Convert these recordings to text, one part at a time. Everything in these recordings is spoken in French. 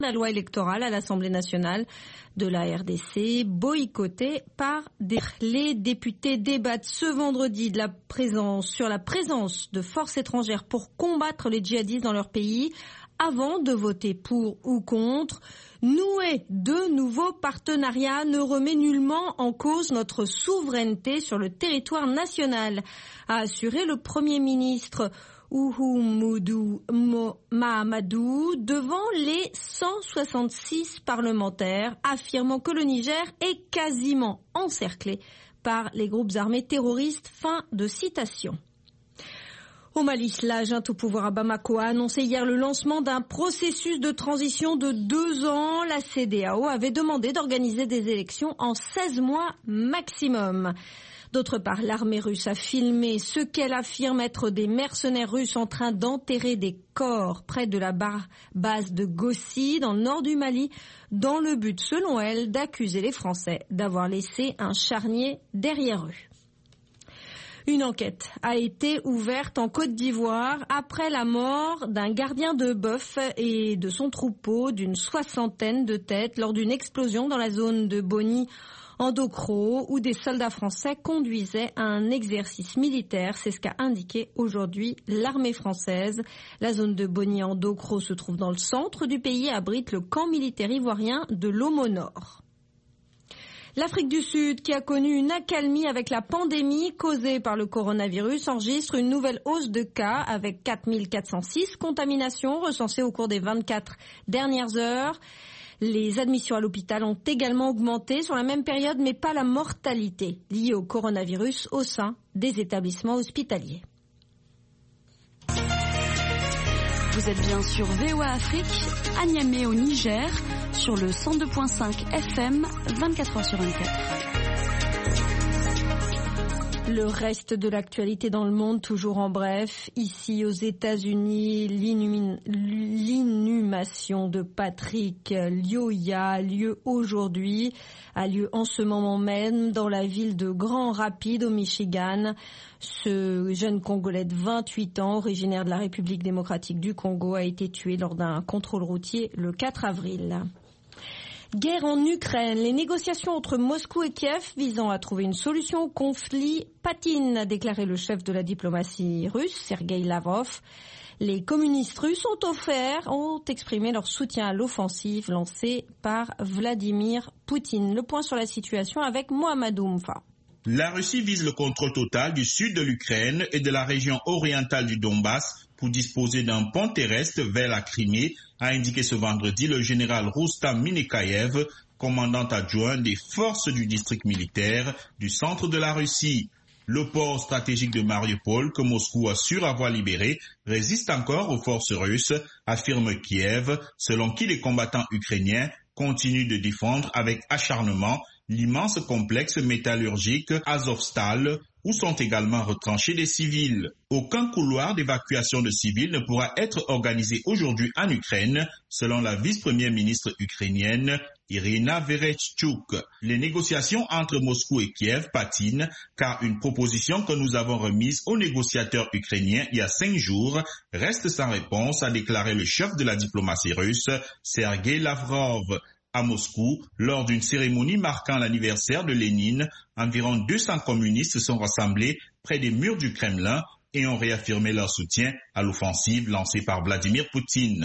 la loi électorale à l'Assemblée nationale de la RDC, boycottée par les députés débattent ce vendredi sur la présence de forces étrangères pour combattre les djihadistes dans leur pays avant de voter pour ou contre. Nouer de nouveaux partenariats ne remet nullement en cause notre souveraineté sur le territoire national, a assuré le Premier ministre Oumoudou Mahamadou devant les 166 parlementaires, affirmant que le Niger est quasiment encerclé par les groupes armés terroristes. Fin de citation. Au Mali, la junte au pouvoir à Bamako a annoncé hier le lancement d'un processus de transition de 2 ans. La CEDEAO avait demandé d'organiser des élections en 16 mois maximum. D'autre part, l'armée russe a filmé ce qu'elle affirme être des mercenaires russes en train d'enterrer des corps près de la base de Gossi, dans le nord du Mali, dans le but, selon elle, d'accuser les Français d'avoir laissé un charnier derrière eux. Une enquête a été ouverte en Côte d'Ivoire après la mort d'un gardien de bœuf et de son troupeau d'une 60aine de têtes lors d'une explosion dans la zone de Boni en Dokro, où des soldats français conduisaient un exercice militaire. C'est ce qu'a indiqué aujourd'hui l'armée française. La zone de Boni en Dokro se trouve dans le centre du pays et abrite le camp militaire ivoirien de l'Omo Nord. L'Afrique du Sud, qui a connu une accalmie avec la pandémie causée par le coronavirus, enregistre une nouvelle hausse de cas avec 4406 contaminations recensées au cours des 24 dernières heures. Les admissions à l'hôpital ont également augmenté sur la même période, mais pas la mortalité liée au coronavirus au sein des établissements hospitaliers. Vous êtes bien sur VOA Afrique, à Niamey au Niger, sur le 102.5 FM, 24h sur 24. Le reste de l'actualité dans le monde, toujours en bref. Ici, aux États-Unis, l'inhumation de Patrick Lyoya a lieu aujourd'hui, a lieu en ce moment même dans la ville de Grand Rapids, au Michigan. Ce jeune Congolais de 28 ans, originaire de la République démocratique du Congo, a été tué lors d'un contrôle routier le 4 avril. Guerre en Ukraine. Les négociations entre Moscou et Kiev visant à trouver une solution au conflit patinent, a déclaré le chef de la diplomatie russe, Sergueï Lavrov. Les communistes russes ont exprimé leur soutien à l'offensive lancée par Vladimir Poutine. Le point sur la situation avec Mohamedou Mfa. La Russie vise le contrôle total du sud de l'Ukraine et de la région orientale du Donbass pour disposer d'un pont terrestre vers la Crimée, a indiqué ce vendredi le général Roustam Minekayev, commandant adjoint des forces du district militaire du centre de la Russie. Le port stratégique de Mariupol, que Moscou assure avoir libéré, résiste encore aux forces russes, affirme Kiev, selon qui les combattants ukrainiens continuent de défendre avec acharnement l'immense complexe métallurgique Azovstal, où sont également retranchés des civils. Aucun couloir d'évacuation de civils ne pourra être organisé aujourd'hui en Ukraine, selon la vice-première ministre ukrainienne Irina Vereshchuk. Les négociations entre Moscou et Kiev patinent, car une proposition que nous avons remise aux négociateurs ukrainiens il y a 5 jours reste sans réponse, a déclaré le chef de la diplomatie russe, Sergueï Lavrov. À Moscou, lors d'une cérémonie marquant l'anniversaire de Lénine, environ 200 communistes se sont rassemblés près des murs du Kremlin et ont réaffirmé leur soutien à l'offensive lancée par Vladimir Poutine.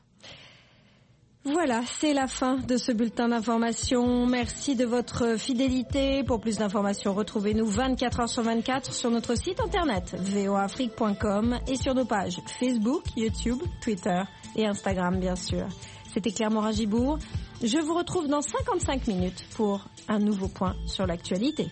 Voilà, c'est la fin de ce bulletin d'information. Merci de votre fidélité. Pour plus d'informations, retrouvez-nous 24h sur 24 sur notre site internet voaafrique.com et sur nos pages Facebook, YouTube, Twitter et Instagram, bien sûr. C'était Claire Morin-Gibourg. Je vous retrouve dans 55 minutes pour un nouveau point sur l'actualité.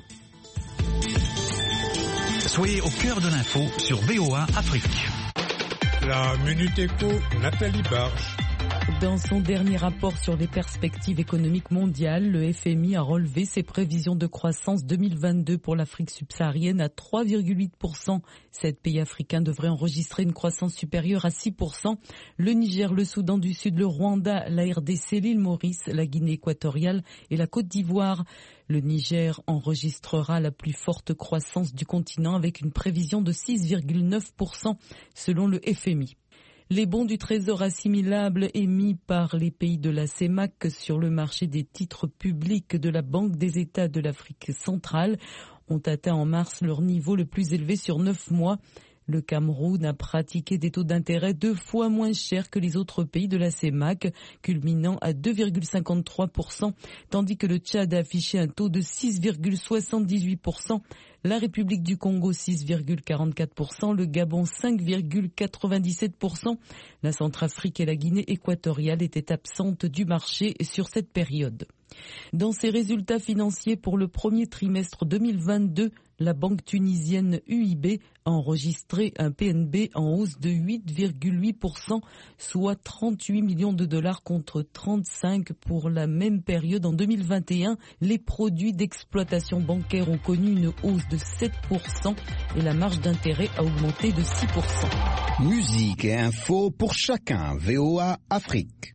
Soyez au cœur de l'info sur VOA Afrique. La Minute Éco, Nathalie Barge. Dans son dernier rapport sur les perspectives économiques mondiales, le FMI a relevé ses prévisions de croissance 2022 pour l'Afrique subsaharienne à 3,8%. 7 pays africains devraient enregistrer une croissance supérieure à 6%. Le Niger, le Soudan du Sud, le Rwanda, la RDC, l'île Maurice, la Guinée équatoriale et la Côte d'Ivoire. Le Niger enregistrera la plus forte croissance du continent avec une prévision de 6,9% selon le FMI. Les bons du Trésor assimilables émis par les pays de la CEMAC sur le marché des titres publics de la Banque des États de l'Afrique centrale ont atteint en mars leur niveau le plus élevé sur 9 mois. Le Cameroun a pratiqué des taux d'intérêt 2 fois moins chers que les autres pays de la CEMAC, culminant à 2,53%, tandis que le Tchad a affiché un taux de 6,78%, la République du Congo 6,44%, le Gabon 5,97%. La Centrafrique et la Guinée équatoriale étaient absentes du marché sur cette période. Dans ses résultats financiers pour le premier trimestre 2022, la banque tunisienne UIB a enregistré un PNB en hausse de 8,8%, soit 38 millions de dollars contre 35 pour la même période en 2021. Les produits d'exploitation bancaire ont connu une hausse de 7% et la marge d'intérêt a augmenté de 6%. Musique et info pour chacun. VOA Afrique.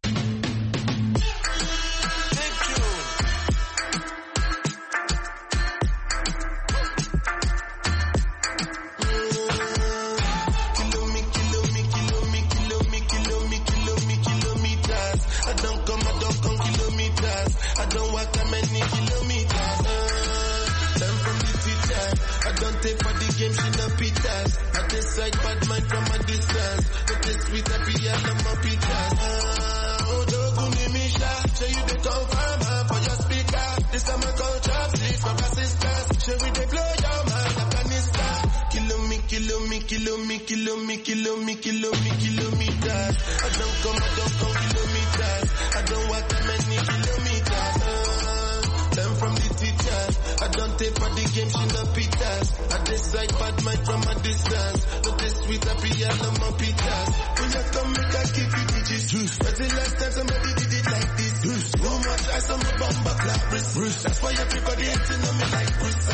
Kilometers. I don't come kilometers. I don't walk that many kilometers. Learn from the teacher. I don't take for the game, she no pitas. I decide bad mind from a distance. Not this sweet, happy, and no more pitas. When you come, make I give you digits. When's the last time somebody did it like this? Too much ice on my bumper clap, Bruce. That's why everybody hating on me like Bruce.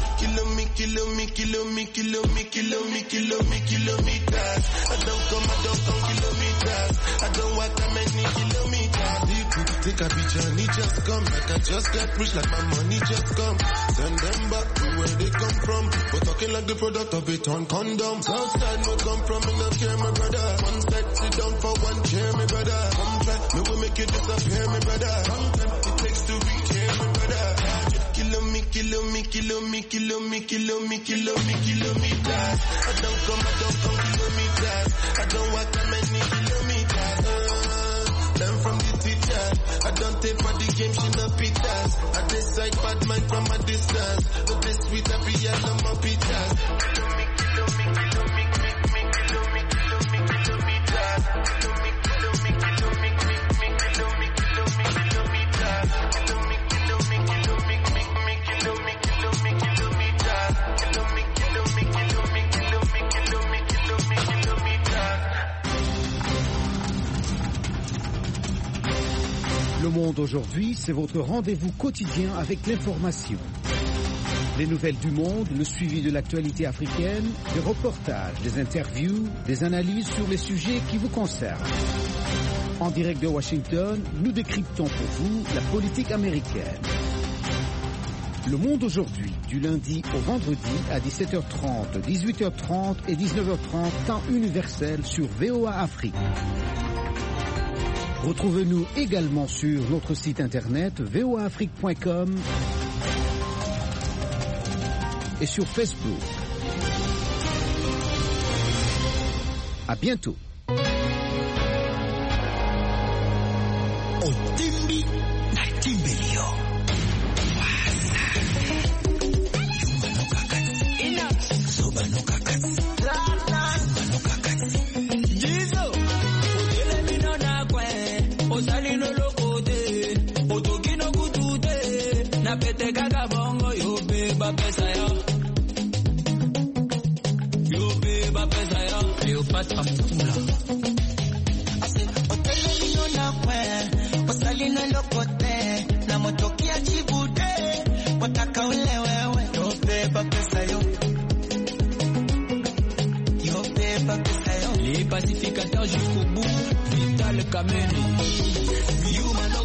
Kilometers. I don't come kilometers. I don't walk that many kilometers. People think I be journey just come. Like I just get rich, like my money just come. Send them back to where they come from. But talking like the product of a torn condom. Southside no come from, me no care, my brother. One side sit down for one chair, my brother. Come try, me will make you disappear, my brother. Long time it takes to reach here, my brother. Kilometers. I don't come kilometers. I don't walk that many kilometers. Learn from the teacher. I don't take for the game, she no pitas. I decide bad mind from a distance. Not this sweet, happy, and no more pitas. Le Monde aujourd'hui, c'est votre rendez-vous quotidien avec l'information. Les nouvelles du monde, le suivi de l'actualité africaine, des reportages, des interviews, des analyses sur les sujets qui vous concernent. En direct de Washington, nous décryptons pour vous la politique américaine. Le Monde aujourd'hui, du lundi au vendredi à 17h30, 18h30 et 19h30, temps universel sur VOA Afrique. Retrouvez-nous également sur notre site internet voaafrique.com et sur Facebook. À bientôt. Otimbi na Timbelio. Pete gaga bongo, yo beba pesa yo. Yo beba pesa yo. Yo patra mukula. Ase, otele lino na kwe, osalino lokote, na motoki ya chibude, wataka ule wewe. Yo beba pesa yo. Yo beba pesa yo. Les pacificateurs jusqu'au bout, Vital Kameni. You man